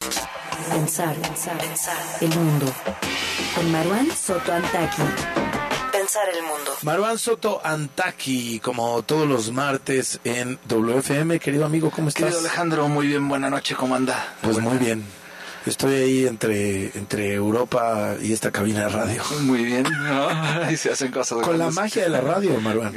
Pensar el mundo. Con Marwan Soto Antaki. Pensar el mundo. Marwan Soto Antaki, como todos los martes en WFM. Querido amigo, ¿cómo estás? Querido Alejandro, muy bien, buena noche, ¿cómo anda? Pues muy bien. Estoy ahí entre Europa y esta cabina de radio. Muy bien, ¿no? Y se hacen cosas con grandes. La magia de la radio, Marwan.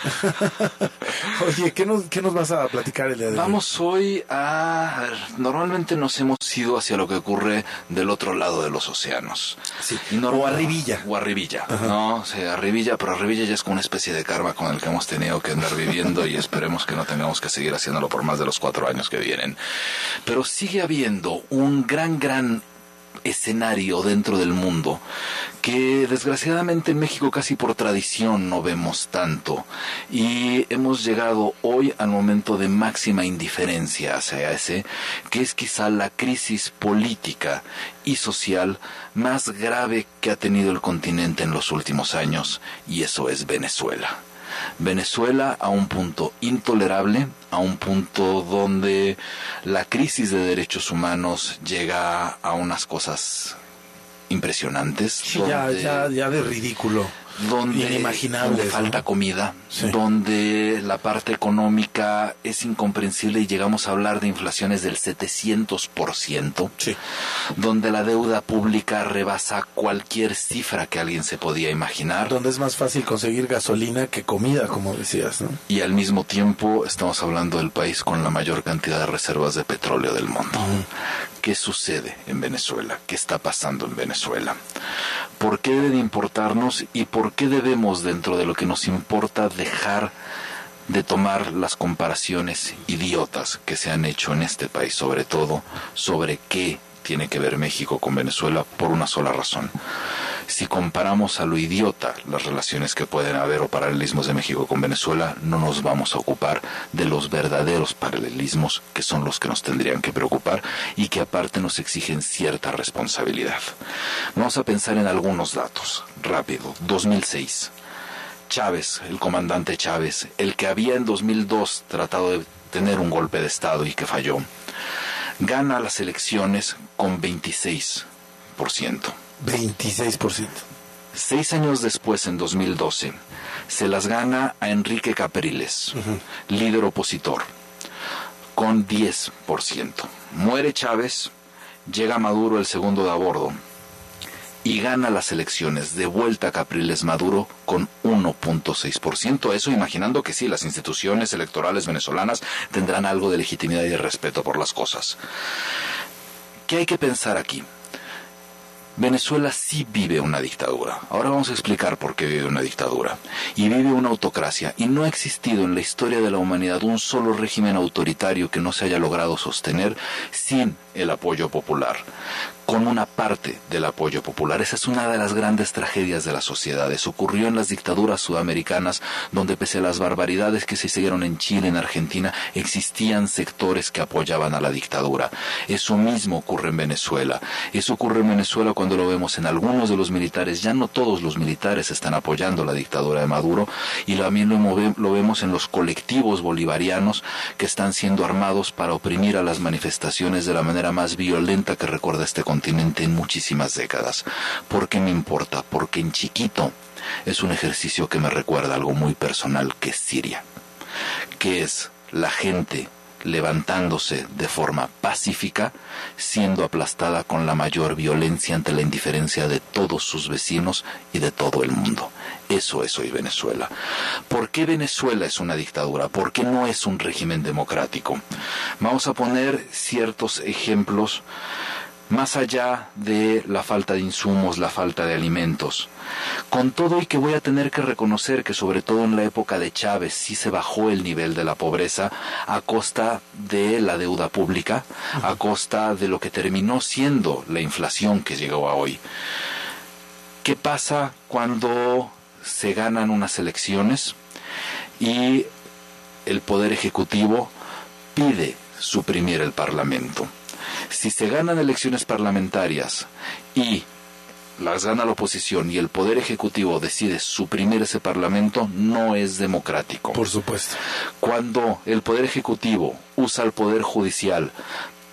Oye, ¿qué nos vas a platicar el día de hoy? Vamos hoy a... Normalmente nos hemos ido hacia lo que ocurre del otro lado de los océanos. Sí. O arribilla. O arribilla, ¿no? O sea, arribilla, pero arribilla ya es como una especie de karma con el que hemos tenido que andar viviendo y esperemos que no tengamos que seguir haciéndolo por más de los 4 años que vienen. Pero sigue habiendo un gran escenario dentro del mundo que desgraciadamente en México casi por tradición no vemos tanto, y hemos llegado hoy al momento de máxima indiferencia hacia ese, que es quizá la crisis política y social más grave que ha tenido el continente en los últimos años, y eso es Venezuela. Venezuela a un punto intolerable, a un punto donde la crisis de derechos humanos llega a unas cosas impresionantes. Sí, ya de ridículo. Donde inimaginables, donde falta, ¿no? comida, sí. Donde la parte económica es incomprensible y llegamos a hablar de inflaciones del 700%, sí. Donde la deuda pública rebasa cualquier cifra que alguien se podía imaginar. Donde es más fácil conseguir gasolina que comida, como decías, ¿no? Y al mismo tiempo estamos hablando del país con la mayor cantidad de reservas de petróleo del mundo. ¿Qué sucede en Venezuela? ¿Qué está pasando en Venezuela? ¿Por qué debe de importarnos y por qué debemos, dentro de lo que nos importa, dejar de tomar las comparaciones idiotas que se han hecho en este país, sobre todo sobre qué tiene que ver México con Venezuela, por una sola razón? Si comparamos a lo idiota las relaciones que pueden haber o paralelismos de México con Venezuela, no nos vamos a ocupar de los verdaderos paralelismos, que son los que nos tendrían que preocupar y que aparte nos exigen cierta responsabilidad. Vamos a pensar en algunos datos, rápido. 2006. Chávez, el comandante Chávez, el que había en 2002 tratado de tener un golpe de Estado y que falló, gana las elecciones con 26%. 26%. 6 años después, en 2012, se las gana a Enrique Capriles, líder opositor, con 10%. Muere Chávez, llega Maduro, el segundo de a bordo, y gana las elecciones de vuelta a Capriles Maduro con 1.6%. Eso imaginando que sí, las instituciones electorales venezolanas tendrán algo de legitimidad y de respeto por las cosas. ¿Qué hay que pensar aquí? Venezuela sí vive una dictadura. Ahora vamos a explicar por qué vive una dictadura. Y vive una autocracia. Y no ha existido en la historia de la humanidad un solo régimen autoritario que no se haya logrado sostener sin el apoyo popular. Con una parte del apoyo popular. Esa es una de las grandes tragedias de las sociedades. Ocurrió en las dictaduras sudamericanas, donde pese a las barbaridades que se siguieron en Chile, en Argentina, existían sectores que apoyaban a la dictadura. Eso mismo ocurre en Venezuela. Eso ocurre en Venezuela cuando lo vemos en algunos de los militares. Ya no todos los militares están apoyando la dictadura de Maduro, y también lo vemos en los colectivos bolivarianos que están siendo armados para oprimir a las manifestaciones de la manera más violenta que recuerda este continente en muchísimas décadas. ¿Por qué me importa? Porque en chiquito es un ejercicio que me recuerda algo muy personal, que es Siria, que es la gente levantándose de forma pacífica, siendo aplastada con la mayor violencia ante la indiferencia de todos sus vecinos y de todo el mundo. Eso es hoy Venezuela. ¿Por qué Venezuela es una dictadura? ¿Por qué no es un régimen democrático? Vamos a poner ciertos ejemplos. Más allá de la falta de insumos, la falta de alimentos, con todo y que voy a tener que reconocer que sobre todo en la época de Chávez sí se bajó el nivel de la pobreza a costa de la deuda pública, a costa de lo que terminó siendo la inflación que llegó a hoy. ¿Qué pasa cuando se ganan unas elecciones y el Poder Ejecutivo pide suprimir el Parlamento? Si se ganan elecciones parlamentarias y las gana la oposición y el Poder Ejecutivo decide suprimir ese Parlamento, no es democrático. Por supuesto. Cuando el Poder Ejecutivo usa el Poder Judicial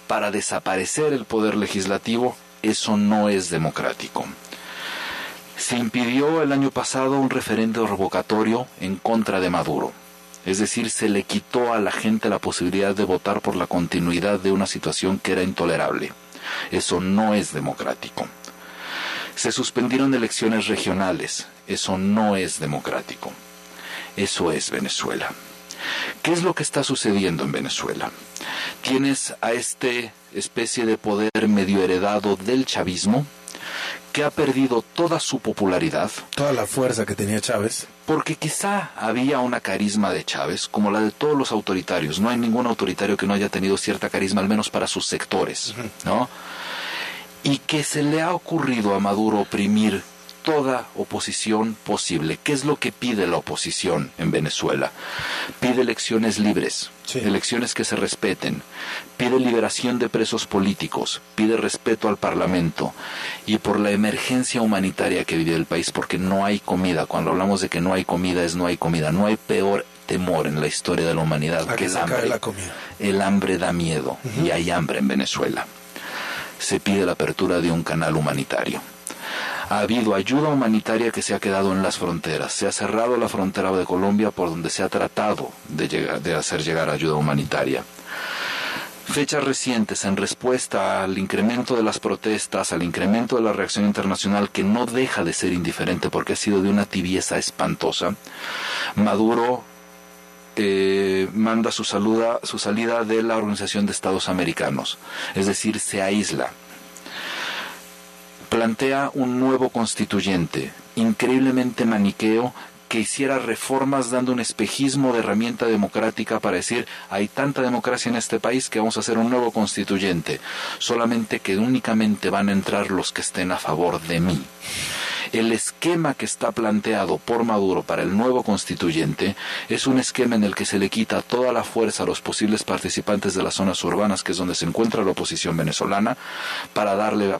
para desaparecer el poder legislativo, eso no es democrático. Se impidió el año pasado un referendo revocatorio en contra de Maduro. Es decir, se le quitó a la gente la posibilidad de votar por la continuidad de una situación que era intolerable. Eso no es democrático. Se suspendieron elecciones regionales. Eso no es democrático. Eso es Venezuela. ¿Qué es lo que está sucediendo en Venezuela? Tienes a esta especie de poder medio heredado del chavismo, que ha perdido toda su popularidad. Toda la fuerza que tenía Chávez. Porque quizá había una carisma de Chávez, como la de todos los autoritarios. No hay ningún autoritario que no haya tenido cierta carisma, al menos para sus sectores, ¿no? Y que se le ha ocurrido a Maduro oprimir toda oposición posible. ¿Qué es lo que pide la oposición en Venezuela? Pide elecciones libres, elecciones que se respeten, pide liberación de presos políticos, pide respeto al Parlamento y por la emergencia humanitaria que vive el país, porque no hay comida. Cuando hablamos de que no hay comida, es no hay comida. No hay peor temor en la historia de la humanidad que el hambre. La comida. El hambre da miedo y hay hambre en Venezuela. Se pide la apertura de un canal humanitario. Ha habido ayuda humanitaria que se ha quedado en las fronteras. Se ha cerrado la frontera de Colombia por donde se ha tratado de hacer llegar ayuda humanitaria. Fechas recientes en respuesta al incremento de las protestas, al incremento de la reacción internacional, que no deja de ser indiferente porque ha sido de una tibieza espantosa, Maduro manda su salida de la Organización de Estados Americanos, es decir, se aísla. Plantea un nuevo constituyente, increíblemente maniqueo, que hiciera reformas dando un espejismo de herramienta democrática para decir, hay tanta democracia en este país que vamos a hacer un nuevo constituyente, solamente que únicamente van a entrar los que estén a favor de mí. El esquema que está planteado por Maduro para el nuevo constituyente es un esquema en el que se le quita toda la fuerza a los posibles participantes de las zonas urbanas, que es donde se encuentra la oposición venezolana, para darle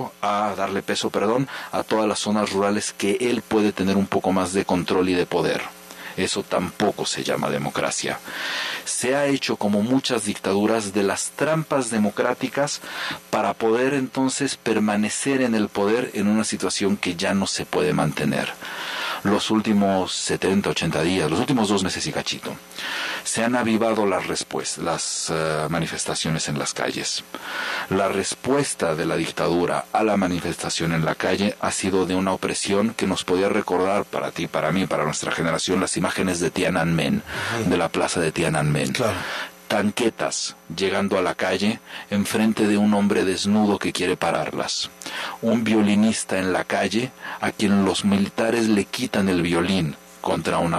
peso a todas las zonas rurales que él puede tener un poco más de control y de poder. Eso tampoco se llama democracia. Se ha hecho, como muchas dictaduras, de las trampas democráticas para poder entonces permanecer en el poder en una situación que ya no se puede mantener. Los últimos 70, 80 días, los últimos 2 meses y cachito, se han avivado las manifestaciones en las calles. La respuesta de la dictadura a la manifestación en la calle ha sido de una opresión que nos podía recordar, para ti, para mí, para nuestra generación, las imágenes de Tiananmen, de la plaza de Tiananmen. Claro. Tanquetas llegando a la calle enfrente de un hombre desnudo que quiere pararlas. Un violinista en la calle a quien los militares le quitan el violín contra una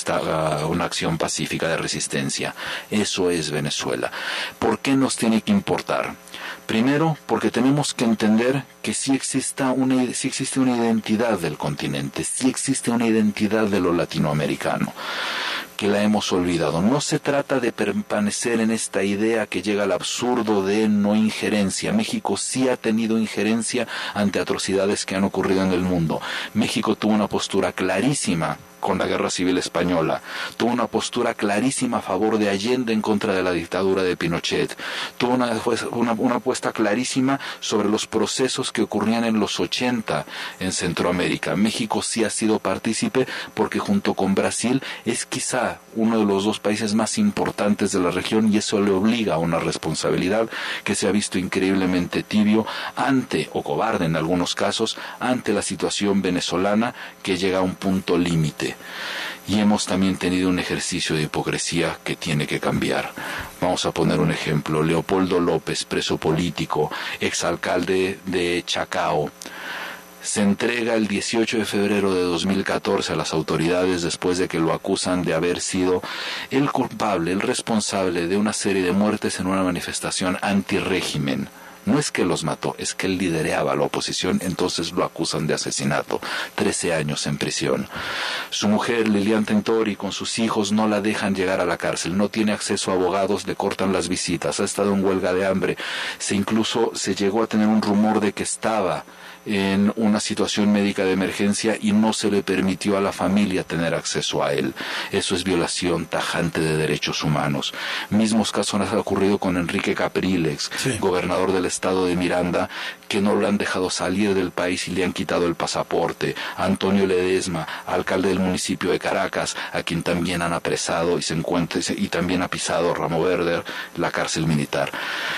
acción pacífica de resistencia. Eso es Venezuela. ¿Por qué nos tiene que importar? Primero, porque tenemos que entender que sí existe una identidad del continente, sí existe una identidad de lo latinoamericano, que la hemos olvidado. No se trata de permanecer en esta idea que llega al absurdo de no injerencia. México sí ha tenido injerencia ante atrocidades que han ocurrido en el mundo. México tuvo una postura clarísima con la Guerra Civil Española, tuvo una postura clarísima a favor de Allende en contra de la dictadura de Pinochet, tuvo una apuesta clarísima sobre los procesos que ocurrían en los 80 en Centroamérica. México sí ha sido partícipe porque junto con Brasil es quizá uno de los 2 países más importantes de la región, y eso le obliga a una responsabilidad que se ha visto increíblemente tibio o cobarde en algunos casos, ante la situación venezolana que llega a un punto límite. Y hemos también tenido un ejercicio de hipocresía que tiene que cambiar. Vamos a poner un ejemplo. Leopoldo López, preso político, exalcalde de Chacao, se entrega el 18 de febrero de 2014 a las autoridades después de que lo acusan de haber sido el culpable, el responsable de una serie de muertes en una manifestación antirrégimen. No es que los mató, es que él lideraba la oposición, entonces lo acusan de asesinato. 13 años en prisión. Su mujer, Lilian Tentori, con sus hijos no la dejan llegar a la cárcel, no tiene acceso a abogados, le cortan las visitas, ha estado en huelga de hambre. Incluso se llegó a tener un rumor de que estaba en una situación médica de emergencia y no se le permitió a la familia tener acceso a él. Eso es violación tajante de derechos humanos. Mismos casos han ocurrido con Enrique Capriles, sí, gobernador del estado de Miranda, que no lo han dejado salir del país y le han quitado el pasaporte. Antonio Ledesma, alcalde del municipio de Caracas, a quien también han apresado y también ha pisado Ramo Verde, la cárcel militar.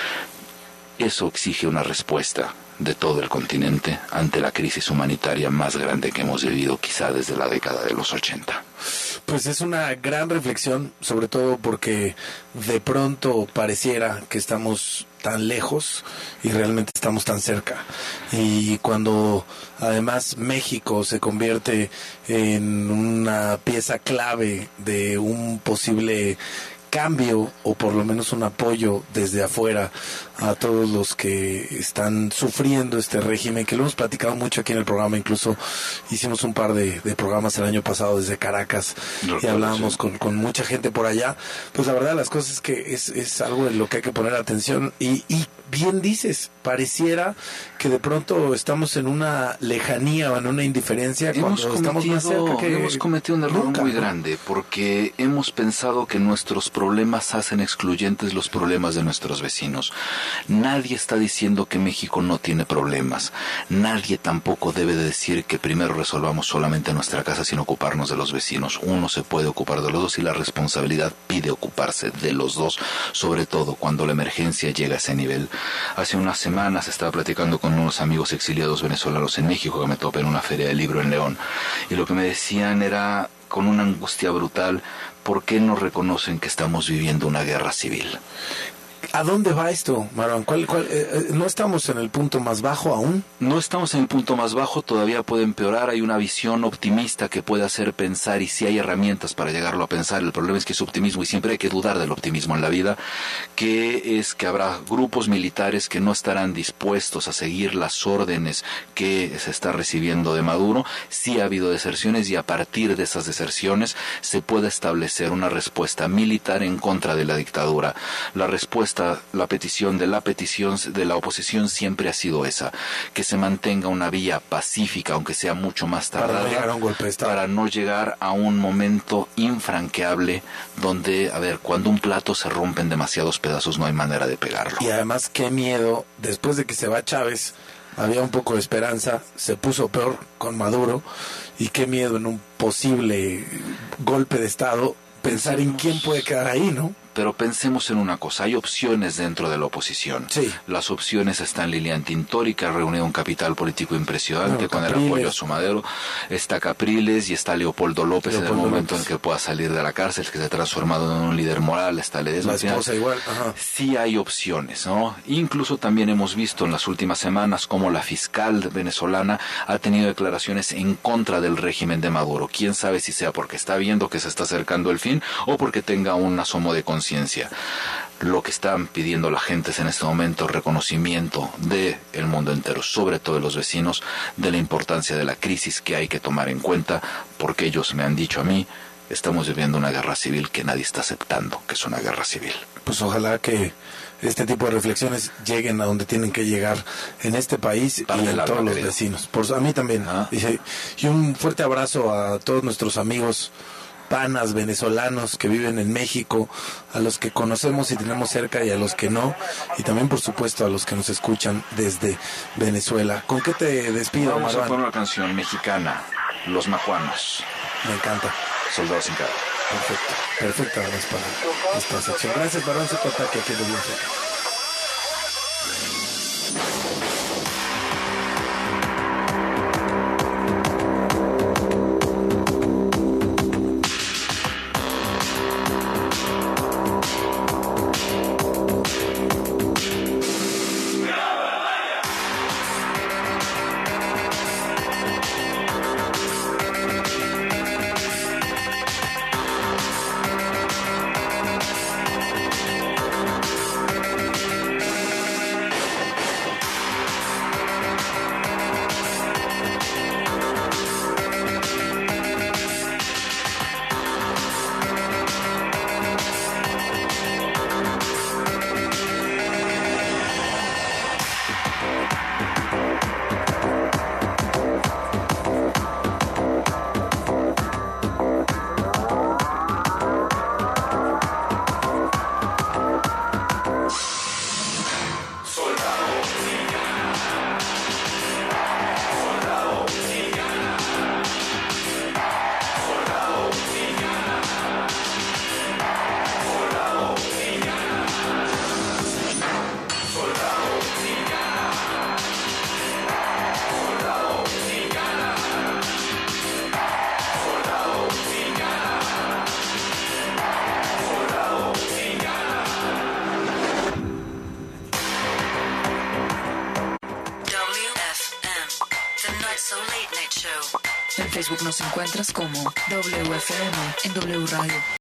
Eso exige una respuesta de todo el continente ante la crisis humanitaria más grande que hemos vivido quizá desde la década de los 80. Pues es una gran reflexión, sobre todo porque de pronto pareciera que estamos tan lejos y realmente estamos tan cerca. Y cuando además México se convierte en una pieza clave de un posible cambio o por lo menos un apoyo desde afuera a todos los que están sufriendo este régimen, que lo hemos platicado mucho aquí en el programa, incluso hicimos un par de programas el año pasado desde Caracas y hablábamos con mucha gente por allá. Pues la verdad las cosas es que es algo en lo que hay que poner atención y bien dices, pareciera que de pronto estamos en una lejanía o en una indiferencia cuando estamos más cerca que hemos cometido un error nunca, muy grande, porque hemos pensado que nuestros problemas hacen excluyentes los problemas de nuestros vecinos. Nadie está diciendo que México no tiene problemas. Nadie tampoco debe de decir que primero resolvamos solamente nuestra casa sin ocuparnos de los vecinos. Uno se puede ocupar de los dos y la responsabilidad pide ocuparse de los dos, sobre todo cuando la emergencia llega a ese nivel. Hace unas semanas estaba platicando con unos amigos exiliados venezolanos en México que me topé en una feria de libro en León, y lo que me decían era con una angustia brutal: ¿por qué no reconocen que estamos viviendo una guerra civil? ¿A dónde va esto, Marwan? ¿No estamos en el punto más bajo aún? No estamos en el punto más bajo, todavía puede empeorar. Hay una visión optimista que puede hacer pensar, y sí hay herramientas para llegarlo a pensar. El problema es que es optimismo y siempre hay que dudar del optimismo en la vida, que es que habrá grupos militares que no estarán dispuestos a seguir las órdenes que se está recibiendo de Maduro. Sí ha habido deserciones y a partir de esas deserciones se puede establecer una respuesta militar en contra de la dictadura. La petición de la oposición siempre ha sido esa, que se mantenga una vía pacífica, aunque sea mucho más tardada, para no llegar a un momento infranqueable donde, cuando un plato se rompe en demasiados pedazos no hay manera de pegarlo. Y además qué miedo, después de que se va Chávez, había un poco de esperanza, se puso peor con Maduro, y qué miedo en un posible golpe de Estado pensar en quién puede quedar ahí, ¿no? Pero pensemos en una cosa, hay opciones dentro de la oposición. Sí. Las opciones están Lilian Tintori, que ha reunido un capital político impresionante con el apoyo a su Madero. Está Capriles y está Leopoldo López en el momento en que pueda salir de la cárcel, que se ha transformado en un líder moral. Está Ledesma. La esposa igual. Ajá. Sí hay opciones, ¿no? Incluso también hemos visto en las últimas semanas cómo la fiscal venezolana ha tenido declaraciones en contra del régimen de Maduro. Quién sabe si sea porque está viendo que se está acercando el fin o porque tenga un asomo de conciencia. Lo que están pidiendo la gente es en este momento reconocimiento del mundo entero, sobre todo de los vecinos, de la importancia de la crisis que hay que tomar en cuenta, porque ellos me han dicho a mí, estamos viviendo una guerra civil que nadie está aceptando, que es una guerra civil. Pues ojalá que este tipo de reflexiones lleguen a donde tienen que llegar en este país y en todos los vecinos. A mí también. Y un fuerte abrazo a todos nuestros amigos panas venezolanos que viven en México, a los que conocemos y tenemos cerca y a los que no, y también por supuesto a los que nos escuchan desde Venezuela. ¿Con qué te despido, Marwan? Vamos a poner una canción mexicana, Los Macuanos. Me encanta. Soldados sin cara. Perfecto además para esta sección. Gracias, Marwan Soto Ataque, aquí en Los Bien Cerca. En Facebook nos encuentras como WFM en W Radio.